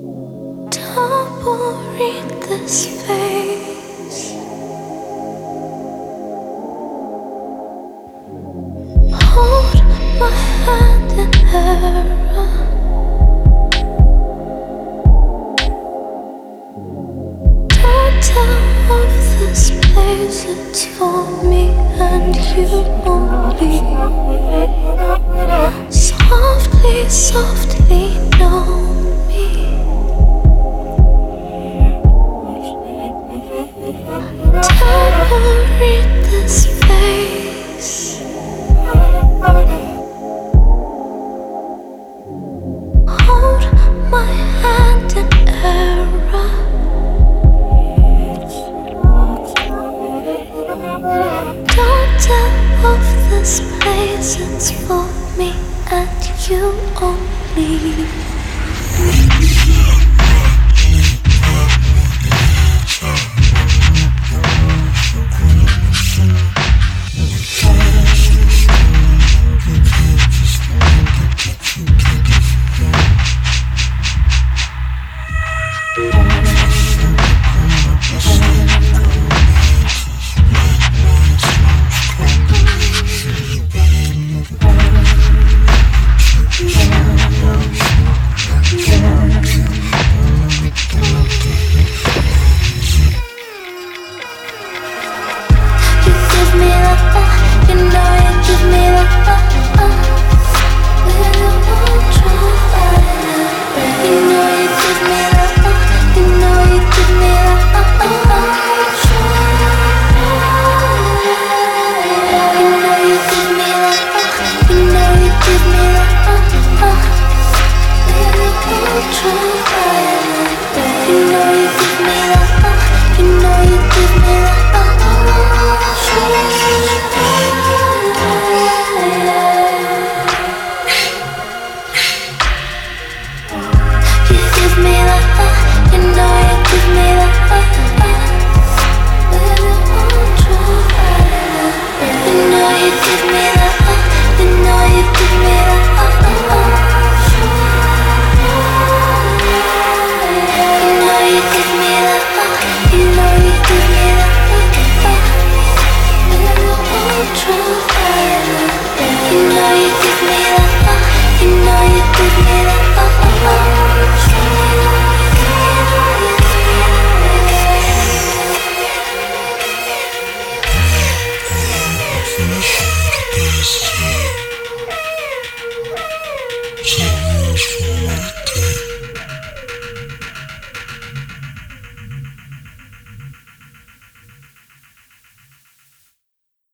Double read this face. Hold my hand in error. Don't tell of this place, it's for me and you only. Softly, softly know me. Double read this face. Hold my hand in error. Don't tell of this place, it's for me and you only. You know you give me that, you know you give me